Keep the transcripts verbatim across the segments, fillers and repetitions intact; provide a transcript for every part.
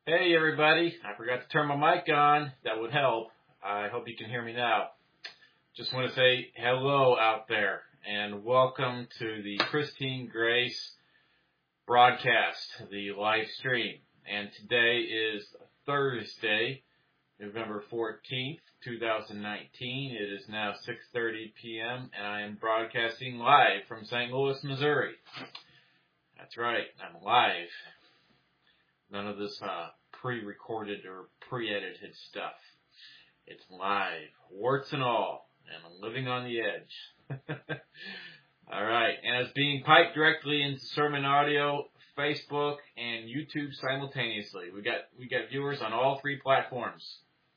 Hey everybody, I forgot to turn my mic on. That would help. I hope you can hear me now. Just want to say hello out there and welcome to the Christine Grace broadcast, the live stream. And today is Thursday, November fourteenth, twenty nineteen. It is now six thirty p.m. and I am broadcasting live from Saint Louis, Missouri. That's right, I'm live. None of this uh, pre-recorded or pre-edited stuff. It's live, warts and all, and I'm living on the edge. All right, and it's being piped directly into sermon audio, Facebook, and YouTube simultaneously. We got we got viewers on all three platforms.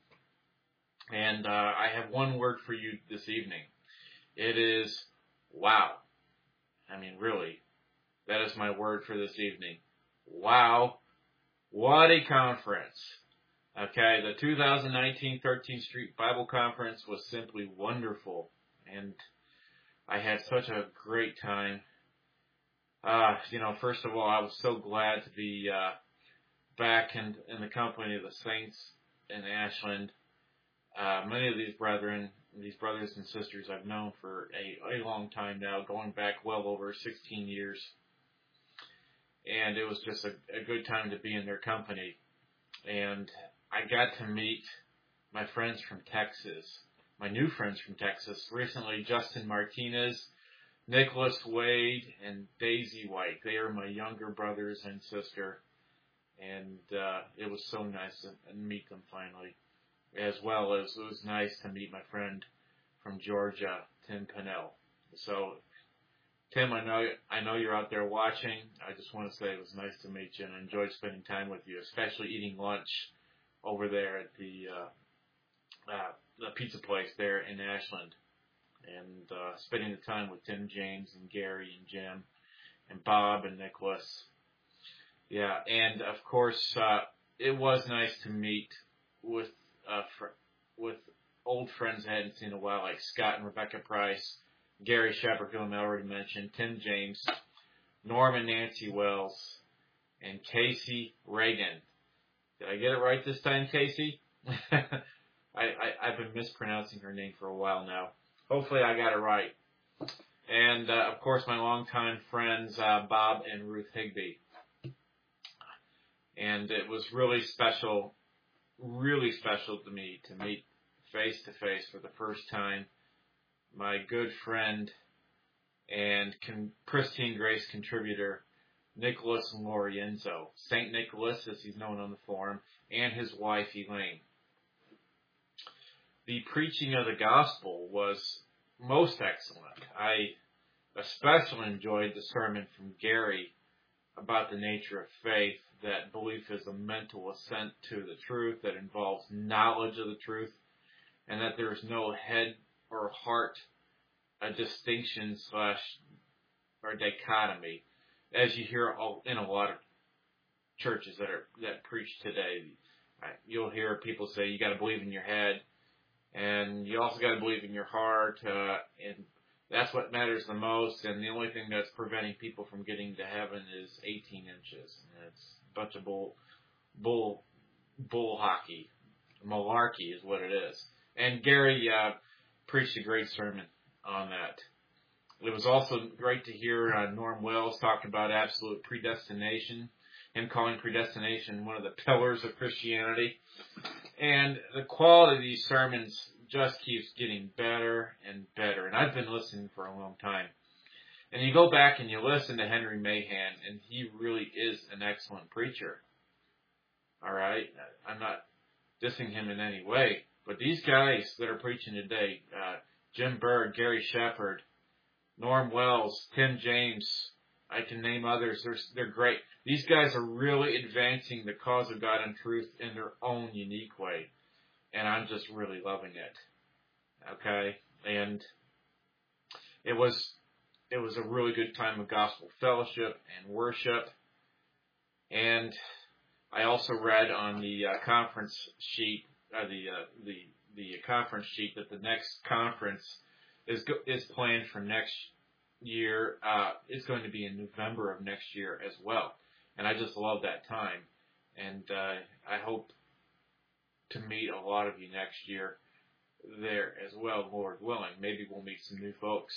And uh, I have one word for you this evening. It is wow. I mean, really, that is my word for this evening. Wow. What a conference. Okay, the two thousand nineteen thirteenth Street Bible Conference was simply wonderful. And I had such a great time. Uh, you know, first of all, I was so glad to be uh, back in, in the company of the saints in Ashland. Uh, many of these brethren, these brothers and sisters I've known for a, a long time now, going back well over sixteen years. And it was just a, a good time to be in their company. And I got to meet my friends from Texas, my new friends from Texas. Recently, Justin Martinez, Nicholas Wade, and Daisy White. They are my younger brothers and sister. And uh, it was so nice to meet them finally. As well as it was nice to meet my friend from Georgia, Tim Pennell. So, Tim, I know I know you're out there watching. I just want to say it was nice to meet you, and I enjoyed spending time with you, especially eating lunch over there at the uh, uh, the pizza place there in Ashland, and uh, spending the time with Tim, James, and Gary, and Jim, and Bob, and Nicholas. Yeah, and of course, uh, it was nice to meet with uh, fr- with old friends I hadn't seen in a while, like Scott and Rebecca Price, Gary Shepard, whom I already mentioned, Tim James, Norm and Nancy Wells, and Casey Reagan. Did I get it right this time, Casey? I, I, I've been mispronouncing her name for a while now. Hopefully I got it right. And, uh, of course, my longtime friends, uh, Bob and Ruth Higbee. And it was really special, really special to me to meet face-to-face for the first time my good friend and con- Christine Grace contributor, Nicholas Lorienzo, Saint Nicholas, as he's known on the forum, and his wife, Elaine. The preaching of the gospel was most excellent. I especially enjoyed the sermon from Gary about the nature of faith, that belief is a mental assent to the truth, that involves knowledge of the truth, and that there is no head or heart, a distinction slash or dichotomy, as you hear all, in a lot of churches that are that preach today. You'll hear people say you got to believe in your head, and you also got to believe in your heart, uh, and that's what matters the most. And the only thing that's preventing people from getting to heaven is eighteen inches. And it's a bunch of bull, bull, bull hockey, malarkey is what it is. And Gary uh, preached a great sermon on that. It was also great to hear uh, Norm Wells talk about absolute predestination, him calling predestination one of the pillars of Christianity. And the quality of these sermons just keeps getting better and better. And I've been listening for a long time. And you go back and you listen to Henry Mahan, and he really is an excellent preacher. All right? I'm not dissing him in any way. But these guys that are preaching today, uh, Jim Bird, Gary Shepard, Norm Wells, Tim James, I can name others. They're, they're great. These guys are really advancing the cause of God and truth in their own unique way. And I'm just really loving it. Okay? And it was it was a really good time of gospel fellowship and worship. And I also read on the uh, conference sheet, uh, the uh, the the conference sheet, that the next conference is go- is planned for next year. Uh, it's going to be in November of next year as well, and I just love that time. And uh, I hope to meet a lot of you next year there as well, Lord willing. Maybe we'll meet some new folks.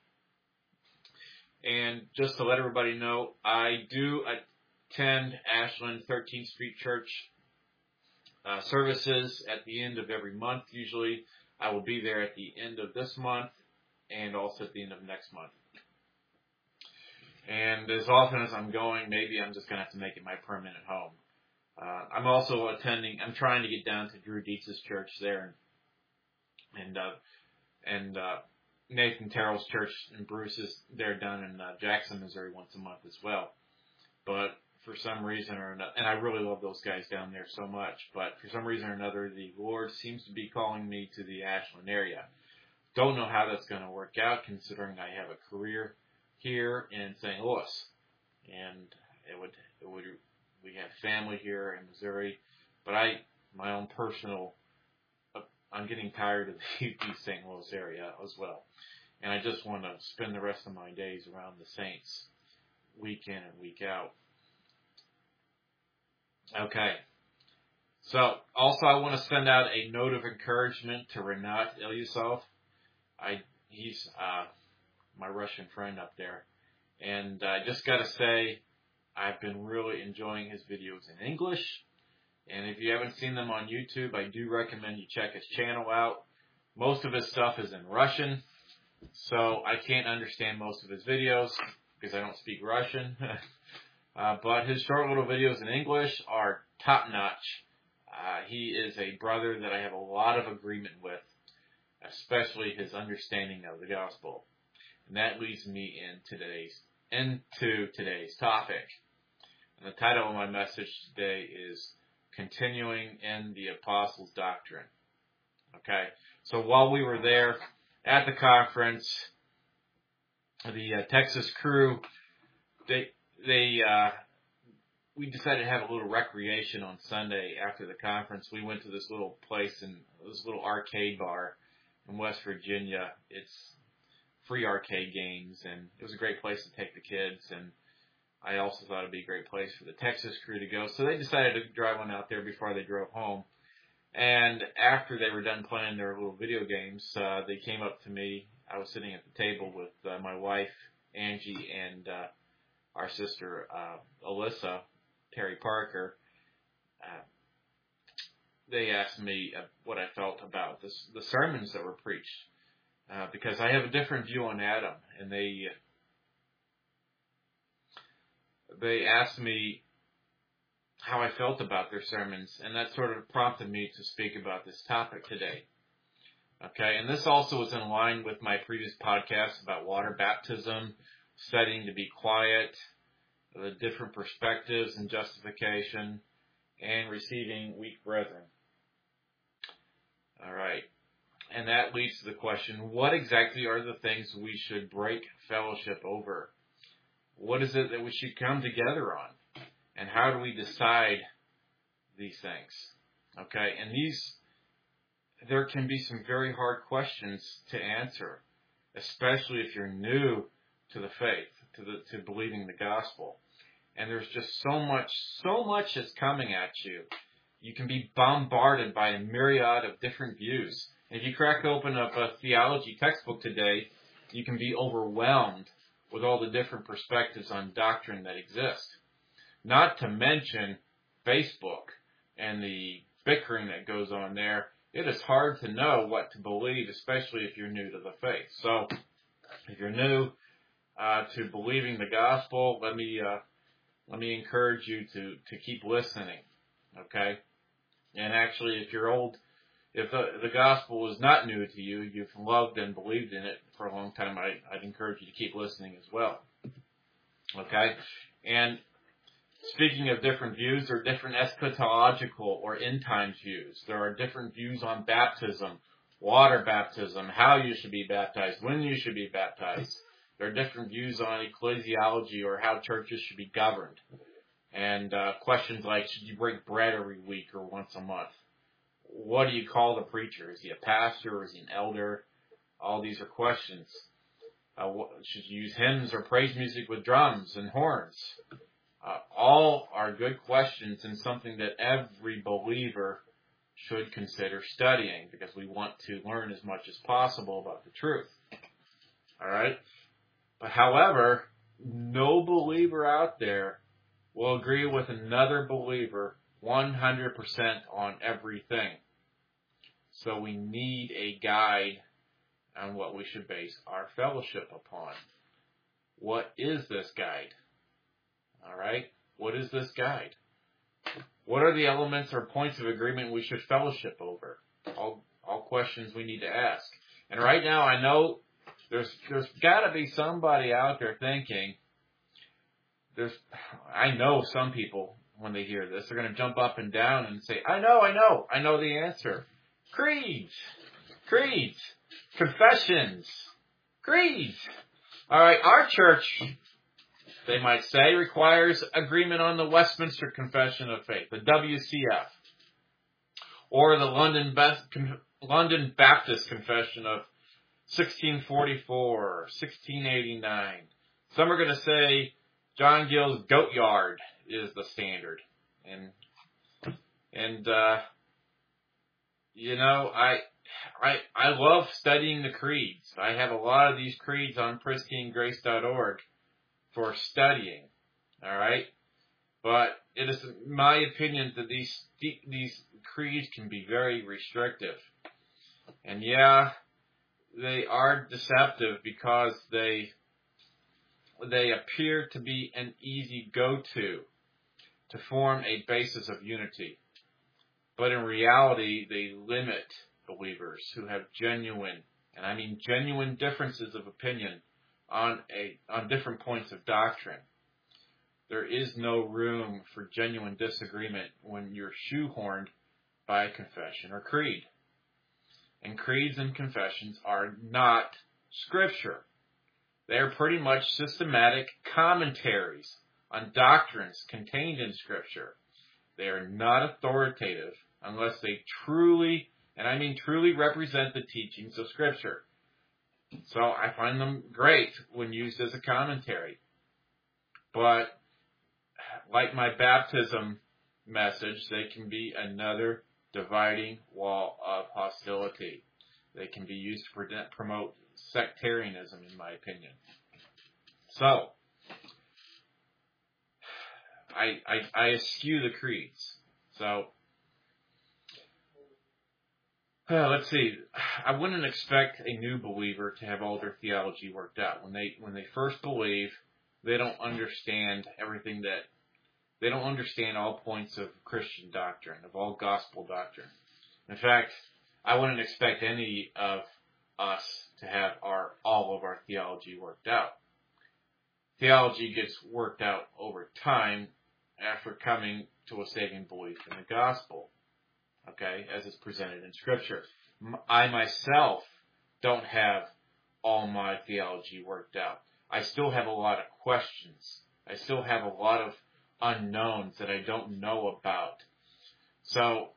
And just to let everybody know, I do attend Ashland thirteenth Street Church uh, services at the end of every month usually. I will be there at the end of this month and also at the end of next month. And as often as I'm going, maybe I'm just going to have to make it my permanent home. Uh, I'm also attending, I'm trying to get down to Drew Dietz's church there, and uh, and uh, Nathan Terrell's church and Bruce's, they're down in uh, Jackson, Missouri once a month as well. But for some reason or another, and I really love those guys down there so much, but for some reason or another, the Lord seems to be calling me to the Ashland area. Don't know how that's going to work out, considering I have a career here in Saint Louis, and it would, it would, we have family here in Missouri, but I, my own personal, I'm getting tired of the East Saint Louis area as well, and I just want to spend the rest of my days around the Saints, week in and week out. Okay, so also I want to send out a note of encouragement to Renat Ilyasov. I, he's uh, my Russian friend up there, and I just got to say, I've been really enjoying his videos in English, and if you haven't seen them on YouTube, I do recommend you check his channel out. Most of his stuff is in Russian, so I can't understand most of his videos because I don't speak Russian, uh, but his short little videos in English are top-notch. Uh, he is a brother that I have a lot of agreement with, especially his understanding of the gospel. And that leads me in today's, into today's topic. And the title of my message today is Continuing in the Apostles' Doctrine. Okay, so while we were there at the conference, the uh, Texas crew, they, they, uh, we decided to have a little recreation on Sunday after the conference. We went to this little place, in this little arcade bar in West Virginia. It's free arcade games, and it was a great place to take the kids, and I also thought it'd be a great place for the Texas crew to go. So they decided to drive on out there before they drove home. And after they were done playing their little video games, uh, they came up to me. I was sitting at the table with uh, my wife, Angie, and uh, our sister, uh, Alyssa, Terry Parker. Uh, they asked me uh, what I felt about this, the sermons that were preached. Uh, because I have a different view on Adam, and they they asked me how I felt about their sermons, and that sort of prompted me to speak about this topic today. Okay, and this also is in line with my previous podcast about water baptism, studying to be quiet, the different perspectives and justification, and receiving weak brethren. All right. And that leads to the question, what exactly are the things we should break fellowship over? What is it that we should come together on? And how do we decide these things? Okay, and these, there can be some very hard questions to answer, especially if you're new to the faith, to the to believing the gospel. And there's just so much, so much that's coming at you. You can be bombarded by a myriad of different views. If you crack open up a theology textbook today, you can be overwhelmed with all the different perspectives on doctrine that exist. Not to mention Facebook and the bickering that goes on there. It is hard to know what to believe, especially if you're new to the faith. So, if you're new uh, to believing the gospel, let me uh, let me encourage you to to keep listening. Okay, and actually, if you're old. If the, the gospel is not new to you, you've loved and believed in it for a long time, I, I'd encourage you to keep listening as well. Okay? And speaking of different views, there are different eschatological or end times views. There are different views on baptism, water baptism, how you should be baptized, when you should be baptized. There are different views on ecclesiology or how churches should be governed. And uh, questions like, should you break bread every week or once a month? What do you call the preacher? Is he a pastor or is he an elder? All these are questions. Uh, what, should you use hymns or praise music with drums and horns? Uh, all are good questions and something that every believer should consider studying because we want to learn as much as possible about the truth. All right? But however, no believer out there will agree with another believer one hundred percent on everything. So we need a guide on what we should base our fellowship upon. What is this guide? All right? What is this guide? What are the elements or points of agreement we should fellowship over? All, all questions we need to ask. And right now, I know there's there's got to be somebody out there thinking, there's, I know some people, when they hear this, they're going to jump up and down and say, I know, I know, I know the answer. Creeds, creeds, confessions, creeds. All right, our church, they might say, requires agreement on the Westminster Confession of Faith, the W C F, or the London, Best, London Baptist Confession of sixteen forty-four, sixteen eighty-nine. Some are going to say John Gill's Goat Yard is the standard. And, and uh, you know, I... I, I love studying the creeds. I have a lot of these creeds on pristine grace dot org for studying. All right? But it is my opinion that these these creeds can be very restrictive. And yeah, they are deceptive because they they appear to be an easy go-to to form a basis of unity. But in reality, they limit believers who have genuine, and I mean genuine differences of opinion on a on different points of doctrine. There is no room for genuine disagreement when you're shoehorned by a confession or creed. And creeds and confessions are not Scripture. They are pretty much systematic commentaries on doctrines contained in Scripture. They are not authoritative unless they truly, and I mean truly, represent the teachings of Scripture. So I find them great when used as a commentary. But like my baptism message, they can be another dividing wall of hostility. They can be used to promote sectarianism, in my opinion. So, I, I, I eschew the creeds. So, uh, let's see. I wouldn't expect a new believer to have all their theology worked out. When they when they first believe, they don't understand everything that they don't understand all points of Christian doctrine, of all gospel doctrine. In fact, I wouldn't expect any of us to have our all of our theology worked out. Theology gets worked out over time after coming to a saving belief in the gospel, okay, as it's presented in Scripture. I myself don't have all my theology worked out. I still have a lot of questions. I still have a lot of unknowns that I don't know about. So,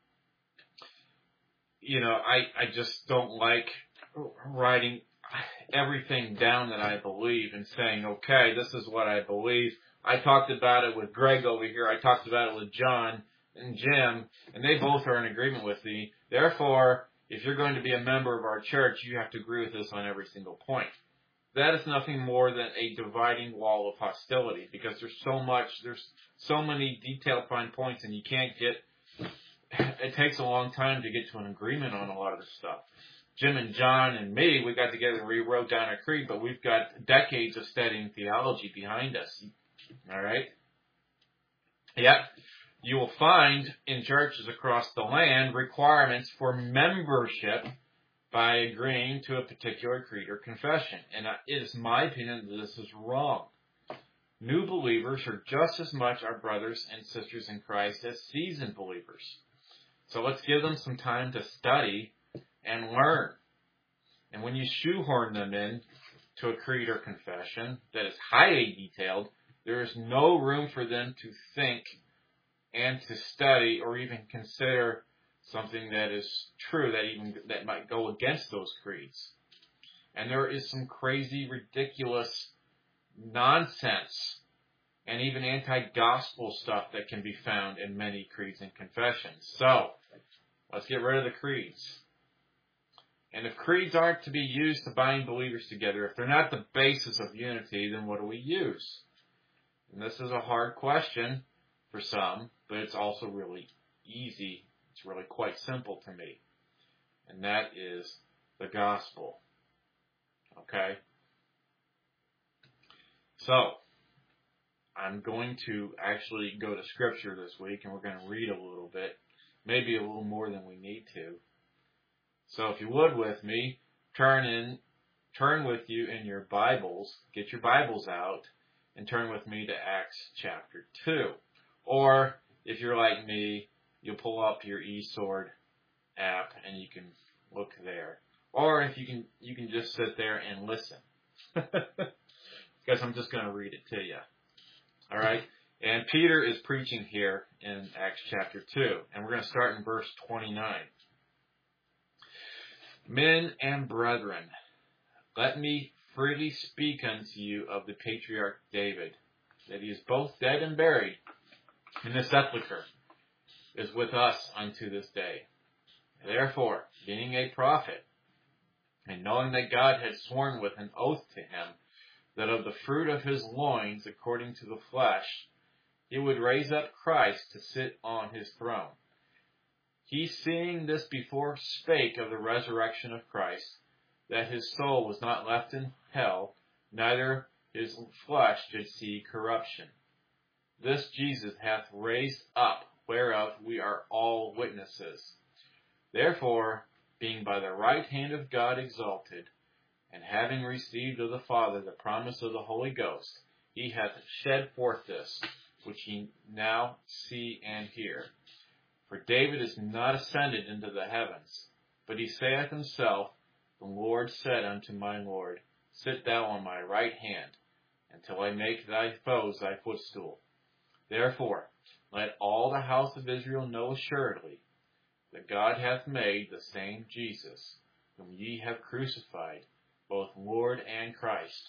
you know, I, I just don't like writing everything down that I believe and saying, okay, this is what I believe. I talked about it with Greg over here. I talked about it with John and Jim, and they both are in agreement with me. Therefore, if you're going to be a member of our church, you have to agree with us on every single point. That is nothing more than a dividing wall of hostility because there's so much, there's so many detailed fine points, and you can't get, it takes a long time to get to an agreement on a lot of this stuff. Jim and John and me, we got together and rewrote down a creed, but we've got decades of studying theology behind us. All right? Yet, you will find in churches across the land requirements for membership by agreeing to a particular creed or confession. And it is my opinion that this is wrong. New believers are just as much our brothers and sisters in Christ as seasoned believers. So let's give them some time to study and learn. And when you shoehorn them in to a creed or confession that is highly detailed, there is no room for them to think and to study or even consider something that is true that even that might go against those creeds. And there is some crazy, ridiculous nonsense and even anti-gospel stuff that can be found in many creeds and confessions. So, let's get rid of the creeds. And if creeds aren't to be used to bind believers together, if they're not the basis of unity, then what do we use? And this is a hard question for some, but it's also really easy. It's really quite simple to me. And that is the gospel. Okay? So, I'm going to actually go to Scripture this week, and we're going to read a little bit, maybe a little more than we need to. So if you would with me, turn in, turn with you in your Bibles, get your Bibles out, and turn with me to Acts chapter two. Or, if you're like me, you'll pull up your eSword app, and you can look there. Or if you can, you can just sit there and listen. Because I'm just going to read it to you. All right? And Peter is preaching here in Acts chapter two. And we're going to start in verse twenty-nine. Men and brethren, let me freely speak unto you of the patriarch David, that he is both dead and buried, and the sepulchre is with us unto this day. Therefore, being a prophet, and knowing that God had sworn with an oath to him, that of the fruit of his loins, according to the flesh, he would raise up Christ to sit on his throne. He, seeing this before, spake of the resurrection of Christ, that his soul was not left in hell, neither his flesh did see corruption. This Jesus hath raised up, whereof we are all witnesses. Therefore, being by the right hand of God exalted, and having received of the Father the promise of the Holy Ghost, he hath shed forth this, which ye now see and hear. For David is not ascended into the heavens, but he saith himself, The Lord said unto my Lord, Sit thou on my right hand, until I make thy foes thy footstool. Therefore, let all the house of Israel know assuredly, that God hath made the same Jesus, whom ye have crucified, both Lord and Christ.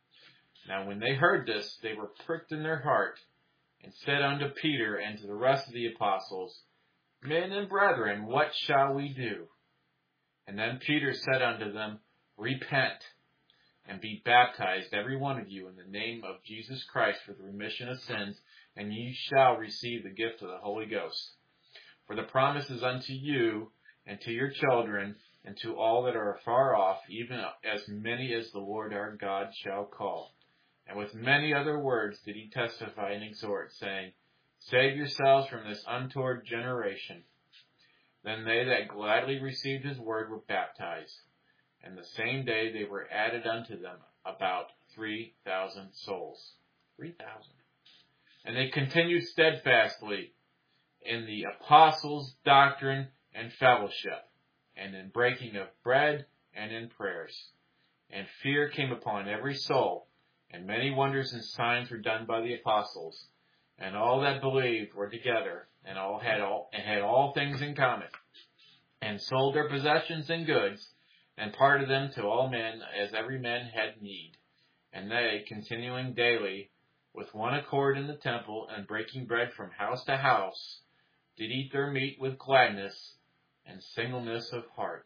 Now when they heard this, they were pricked in their heart, and said unto Peter and to the rest of the apostles, Men and brethren, what shall we do? And then Peter said unto them, Repent, and be baptized every one of you in the name of Jesus Christ for the remission of sins, and ye shall receive the gift of the Holy Ghost. For the promise is unto you, and to your children, and to all that are afar off, even as many as the Lord our God shall call. And with many other words did he testify and exhort, saying, Save yourselves from this untoward generation. Then they that gladly received his word were baptized, and the same day they were added unto them about three thousand souls. Three thousand. And they continued steadfastly in the apostles' doctrine and fellowship, and in breaking of bread and in prayers. And fear came upon every soul, and many wonders and signs were done by the apostles. And all that believed were together, and all had all and had all things in common, and sold their possessions and goods, and parted them to all men as every man had need. And they, continuing daily with one accord in the temple, and breaking bread from house to house, did eat their meat with gladness and singleness of heart,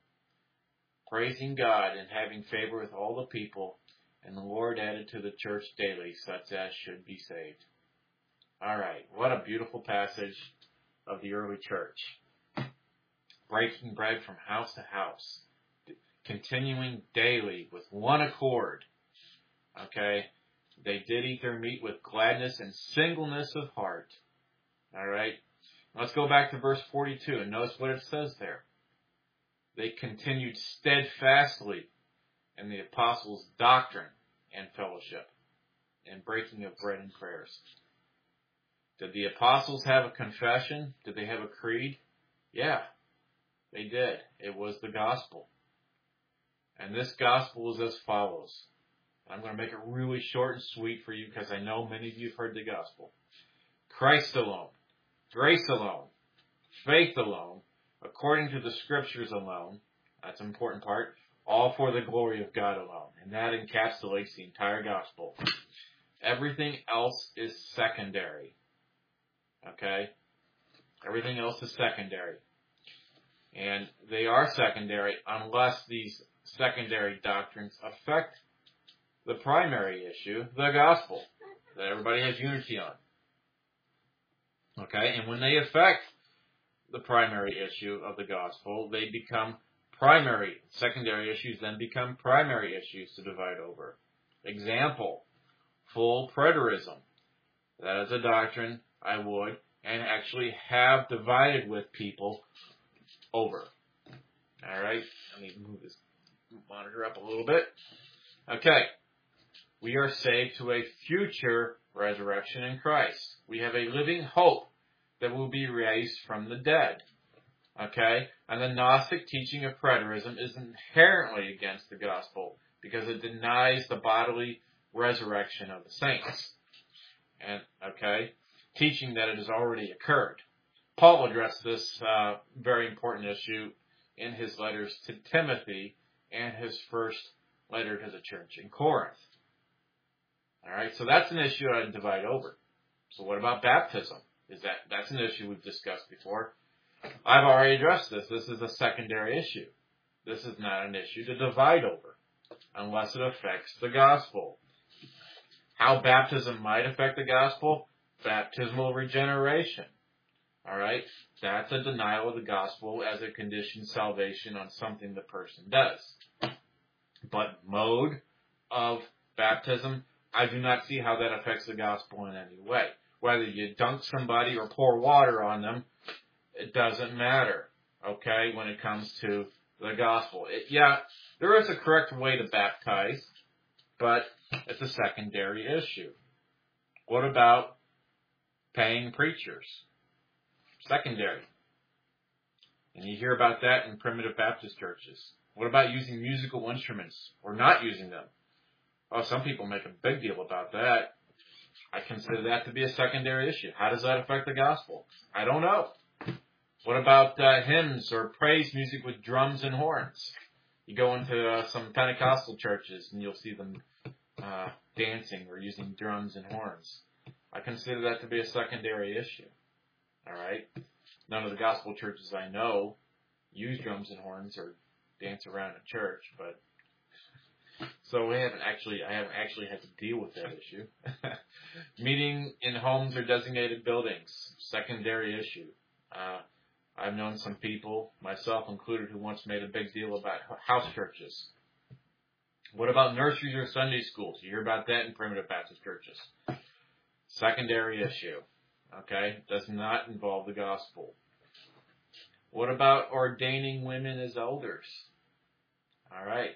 praising God and having favor with all the people. And the Lord added to the church daily such as should be saved. All right, what a beautiful passage of the early church. Breaking bread from house to house. Continuing daily with one accord. Okay, they did eat their meat with gladness and singleness of heart. All right, let's go back to verse forty-two and notice what it says there. They continued steadfastly in the apostles' doctrine and fellowship, and breaking of bread and prayers. Did the apostles have a confession? Did they have a creed? Yeah, they did. It was the gospel. And this gospel is as follows. I'm going to make it really short and sweet for you because I know many of you have heard the gospel. Christ alone, grace alone, faith alone, according to the scriptures alone. That's an important part. All for the glory of God alone. And that encapsulates the entire gospel. Everything else is secondary. Okay? Everything else is secondary. And they are secondary unless these secondary doctrines affect the primary issue, the gospel, that everybody has unity on. Okay? And when they affect the primary issue of the gospel, they become primary. Secondary issues then become primary issues to divide over. Example, full preterism. That is a doctrine I would and actually have divided with people over. Alright, let me move this monitor up a little bit. Okay, we are saved to a future resurrection in Christ. We have a living hope that will be raised from the dead. Okay, and the Gnostic teaching of preterism is inherently against the gospel because it denies the bodily resurrection of the saints. And, okay, teaching that it has already occurred. Paul addressed this uh, very important issue in his letters to Timothy and his first letter to the church in Corinth. Alright, so that's an issue I'd divide over. So what about baptism? Is that that's an issue we've discussed before. I've already addressed this. This is a secondary issue. This is not an issue to divide over unless it affects the gospel. How baptism might affect the gospel? Baptismal regeneration. Alright? That's a denial of the gospel as it conditions salvation on something the person does. But mode of baptism, I do not see how that affects the gospel in any way. Whether you dunk somebody or pour water on them, it doesn't matter, okay, when it comes to the gospel. It, yeah, there is a correct way to baptize, but it's a secondary issue. What about paying preachers? Secondary. And you hear about that in primitive Baptist churches. What about using musical instruments or not using them? Oh, some people make a big deal about that. I consider that to be a secondary issue. How does that affect the gospel? I don't know. What about uh, hymns or praise music with drums and horns? You go into uh, some Pentecostal churches and you'll see them uh, dancing or using drums and horns. I consider that to be a secondary issue. All right? None of the gospel churches I know use drums and horns or dance around in church, but so we haven't actually, I haven't actually had to deal with that issue. Meeting in homes or designated buildings, secondary issue. Uh, I've known some people, myself included, who once made a big deal about house churches. What about nurseries or Sunday schools? You hear about that in primitive Baptist churches. Secondary issue. Okay? Does not involve the gospel. What about ordaining women as elders? All right.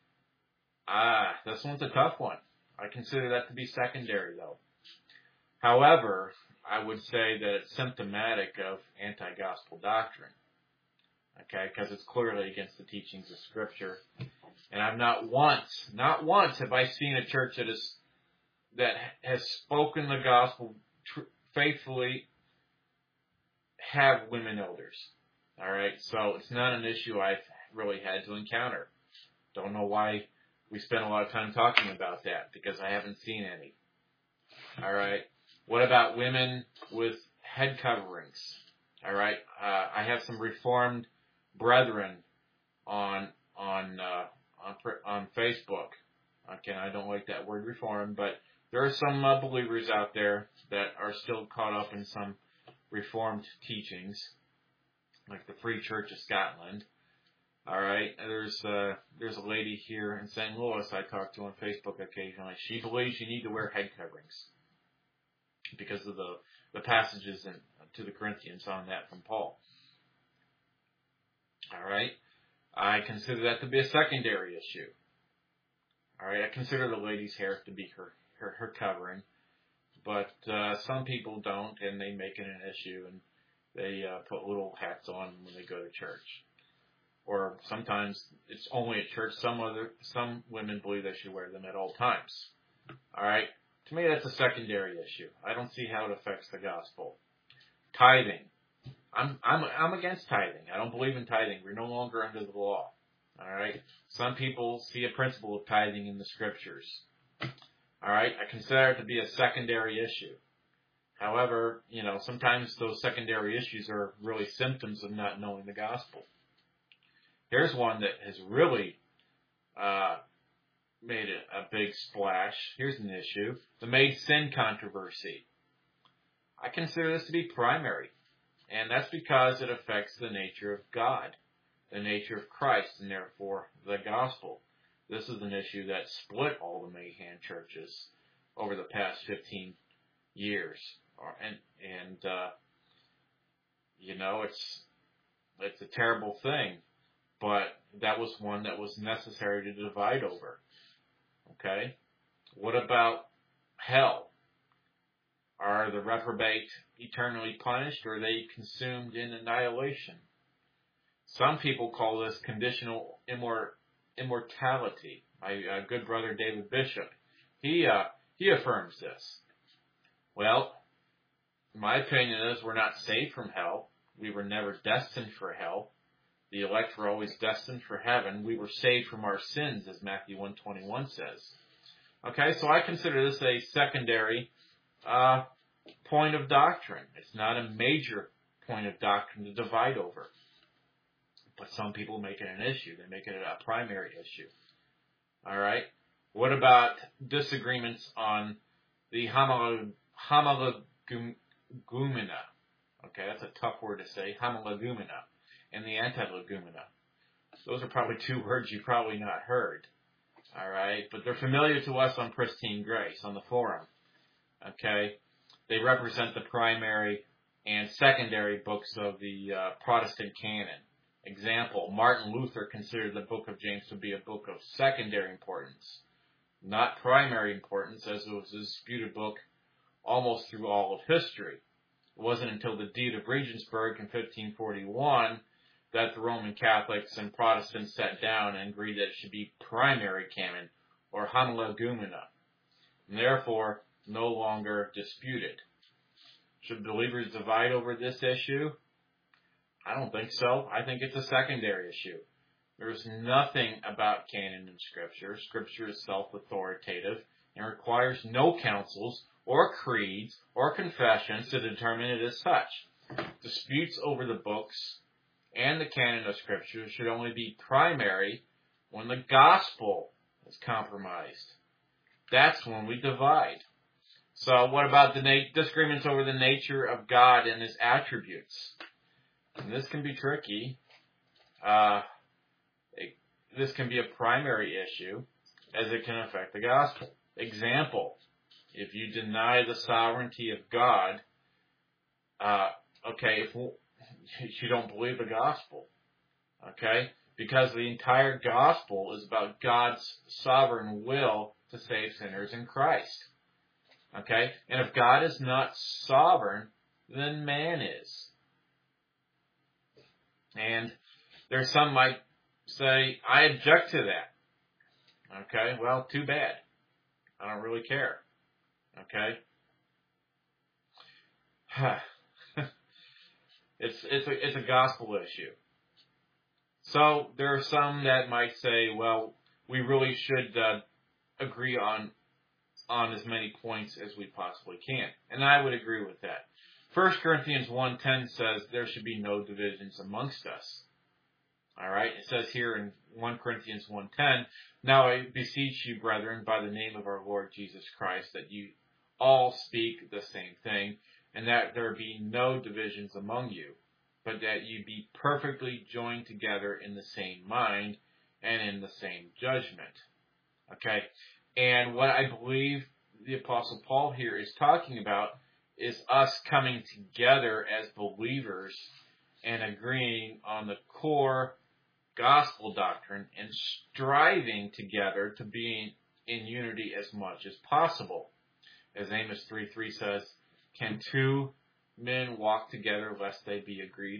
Ah, this one's a tough one. I consider that to be secondary, though. However, I would say that it's symptomatic of anti-gospel doctrine. Okay, because it's clearly against the teachings of Scripture. And I've not once, not once have I seen a church that is that has spoken the gospel tr- faithfully have women elders. All right, so it's not an issue I've really had to encounter. Don't know why we spend a lot of time talking about that, because I haven't seen any. All right. What about women with head coverings? All right. Uh, I have some Reformed brethren on on uh, on on Facebook. Again, I don't like that word Reformed, but there are some uh, believers out there that are still caught up in some Reformed teachings, like the Free Church of Scotland. All right, there's uh, there's a lady here in Saint Louis I talk to on Facebook occasionally. She believes you need to wear head coverings because of the the passages in, to the Corinthians on that from Paul. All right, I consider that to be a secondary issue. All right, I consider the lady's hair to be her her, her covering, but uh, some people don't, and they make it an issue, and they uh, put little hats on when they go to church. Or sometimes it's only at church. Some other, some women believe they should wear them at all times. All right. To me, that's a secondary issue. I don't see how it affects the gospel. Tithing. I'm, I'm, I'm against tithing. I don't believe in tithing. We're no longer under the law. All right. Some people see a principle of tithing in the scriptures. All right, I consider it to be a secondary issue. However, you know, sometimes those secondary issues are really symptoms of not knowing the gospel. Here's one that has really uh, made a, a big splash. Here's an issue: the made sin controversy. I consider this to be primary, and that's because it affects the nature of God, the nature of Christ, and therefore the gospel. This is an issue that split all the Mahan churches over the past fifteen years. And, and uh, you know, it's it's a terrible thing, but that was one that was necessary to divide over. Okay? What about hell? Are the reprobate eternally punished, or are they consumed in annihilation? Some people call this conditional immor- immortality. My uh, good brother David Bishop, he uh, he affirms this. Well, my opinion is we're not saved from hell. We were never destined for hell. The elect were always destined for heaven. We were saved from our sins, as Matthew one twenty-one says. Okay, so I consider this a secondary uh, point of doctrine. It's not a major point of doctrine to divide over. But some people make it an issue. They make it a primary issue. All right. What about disagreements on the homolog- homologumena? Okay, that's a tough word to say. Homologumena and the antilegumena. Those are probably two words you've probably not heard. All right, but they're familiar to us on Pristine Grace on the forum. Okay, they represent the primary and secondary books of the uh, Protestant canon. Example, Martin Luther considered the book of James to be a book of secondary importance, not primary importance, as it was a disputed book almost through all of history. It wasn't until the Deed of Regensburg in fifteen forty-one that the Roman Catholics and Protestants sat down and agreed that it should be primary canon, or homologumena, and therefore no longer disputed. Should believers divide over this issue? I don't think so. I think it's a secondary issue. There's nothing about canon in Scripture. Scripture is self-authoritative and requires no councils or creeds or confessions to determine it as such. Disputes over the books and the canon of Scripture should only be primary when the gospel is compromised. That's when we divide. So what about the na- disagreements over the nature of God and His attributes? And this can be tricky. Uh, it, this can be a primary issue as it can affect the gospel. Example, if you deny the sovereignty of God, uh, okay, if you don't believe the gospel, okay, because the entire gospel is about God's sovereign will to save sinners in Christ, okay, and if God is not sovereign, then man is. And there's some might say, I object to that. Okay, well, too bad. I don't really care. Okay? it's it's a it's a gospel issue. So there are some that might say, well, we really should uh, agree on on as many points as we possibly can. And I would agree with that. First Corinthians one ten says there should be no divisions amongst us. All right, it says here in First Corinthians one ten, now I beseech you, brethren, by the name of our Lord Jesus Christ, that you all speak the same thing, and that there be no divisions among you, but that you be perfectly joined together in the same mind and in the same judgment. Okay, and what I believe the Apostle Paul here is talking about is us coming together as believers and agreeing on the core gospel doctrine and striving together to be in unity as much as possible. As Amos three three says, can two men walk together lest they be agreed?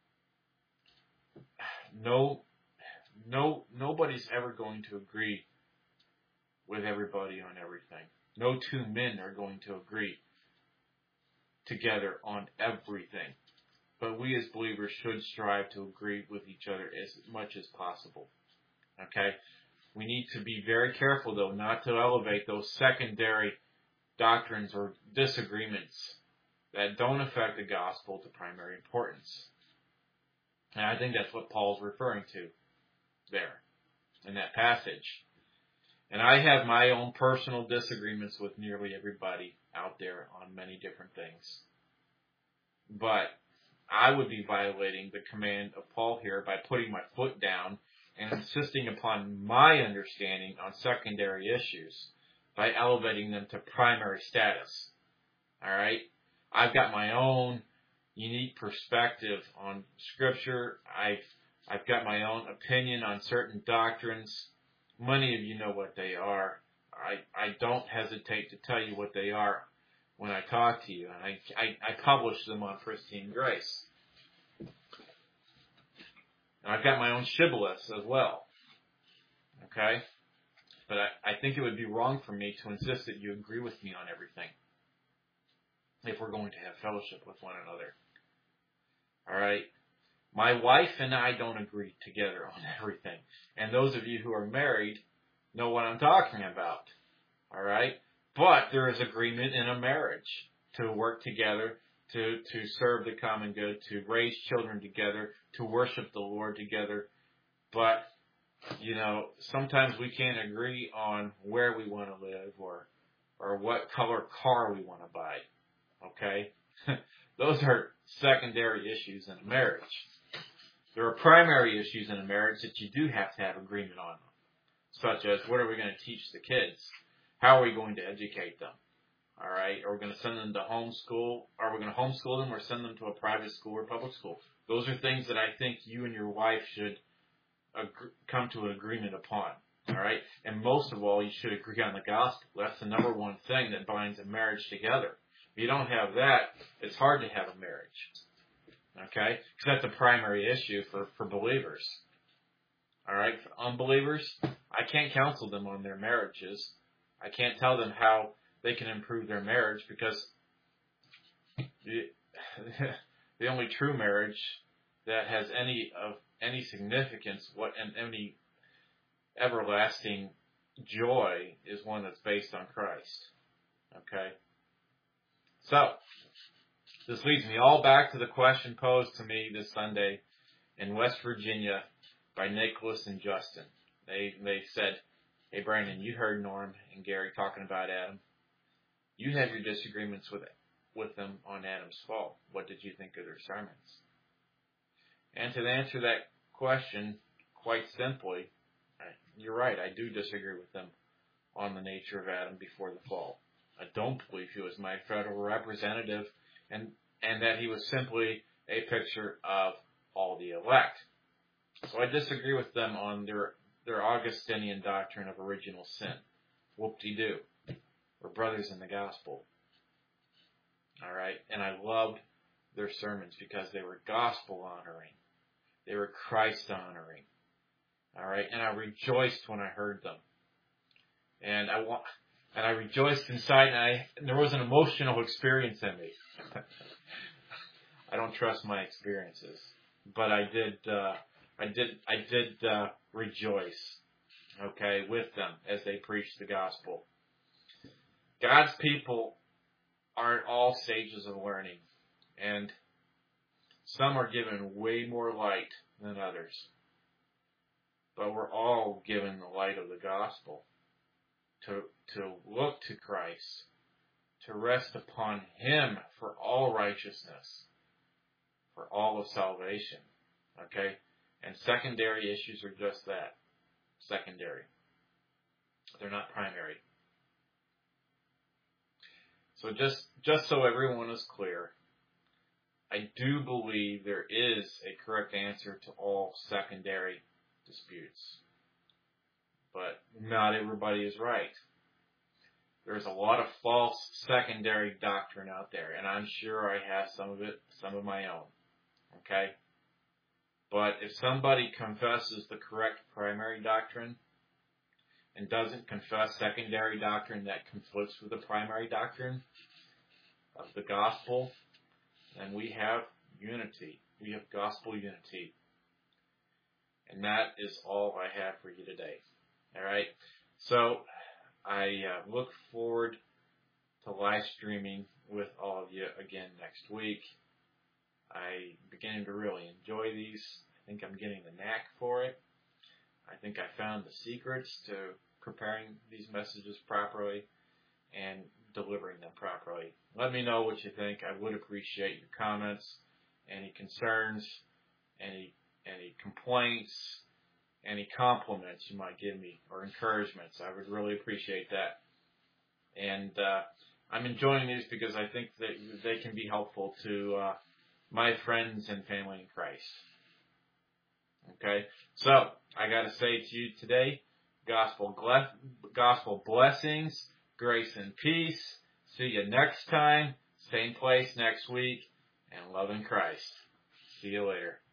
No, no, nobody's ever going to agree with everybody on everything. No two men are going to agree together on everything. But we as believers should strive to agree with each other as much as possible. Okay? We need to be very careful, though, not to elevate those secondary doctrines or disagreements that don't affect the gospel to primary importance. And I think that's what Paul's referring to there in that passage. And I have my own personal disagreements with nearly everybody out there on many different things. But I would be violating the command of Paul here by putting my foot down and insisting upon my understanding on secondary issues by elevating them to primary status. All right? I've got my own unique perspective on Scripture. I've I've got my own opinion on certain doctrines. Many of you know what they are. I I don't hesitate to tell you what they are when I talk to you, and I I, I publish them on Pristine Grace. And I've got my own shibboleths as well. Okay? But I, I think it would be wrong for me to insist that you agree with me on everything if we're going to have fellowship with one another. All right? My wife and I don't agree together on everything. And those of you who are married know what I'm talking about. All right? But there is agreement in a marriage to work together, to, to serve the common good, to raise children together, to worship the Lord together. But, you know, sometimes we can't agree on where we want to live or or what color car we want to buy. Okay? Those are secondary issues in a marriage. There are primary issues in a marriage that you do have to have agreement on, such as what are we going to teach the kids? How are we going to educate them? All right? Are we going to send them to homeschool? Are we going to homeschool them or send them to a private school or public school? Those are things that I think you and your wife should agree, come to an agreement upon. All right? And most of all, you should agree on the gospel. That's the number one thing that binds a marriage together. If you don't have that, it's hard to have a marriage. Okay? Because that's a primary issue for, for believers. All right? For unbelievers, I can't counsel them on their marriages. I can't tell them how they can improve their marriage because the, the only true marriage that has any of any significance, what and any everlasting joy is one that's based on Christ. Okay? So, this leads me all back to the question posed to me this Sunday in West Virginia by Nicholas and Justin. They they said, hey, Brandon, you heard Norm and Gary talking about Adam. You have your disagreements with with them on Adam's fall. What did you think of their sermons? And to answer that question quite simply, you're right, I do disagree with them on the nature of Adam before the fall. I don't believe he was my federal representative and, and that he was simply a picture of all the elect. So I disagree with them on their, their Augustinian doctrine of original sin. Whoop-de-doo. We're brothers in the gospel. All right? And I loved their sermons because they were gospel-honoring. They were Christ-honoring. All right? And I rejoiced when I heard them. And I want... And I rejoiced inside, and, I, and there was an emotional experience in me. I don't trust my experiences, but I did. Uh, I did. I did uh, rejoice. Okay, with them as they preached the gospel. God's people are at all stages of learning, and some are given way more light than others. But we're all given the light of the gospel. To, to look to Christ, to rest upon Him for all righteousness, for all of salvation, okay? And secondary issues are just that, secondary. They're not primary. So just, just so everyone is clear, I do believe there is a correct answer to all secondary disputes. But not everybody is right. There's a lot of false secondary doctrine out there, and I'm sure I have some of it, some of my own. Okay? But if somebody confesses the correct primary doctrine and doesn't confess secondary doctrine that conflicts with the primary doctrine of the gospel, then we have unity. We have gospel unity. And that is all I have for you today. All right. So I uh, look forward to live streaming with all of you again next week. I'm beginning to really enjoy these. I think I'm getting the knack for it. I think I found the secrets to preparing these messages properly and delivering them properly. Let me know what you think. I would appreciate your comments, any concerns, any any complaints, any compliments you might give me, or encouragements. I would really appreciate that. And uh, I'm enjoying these because I think that they can be helpful to uh, my friends and family in Christ. Okay? So, I got to say to you today, gospel, gle- gospel blessings, grace and peace. See you next time, same place next week, and love in Christ. See you later.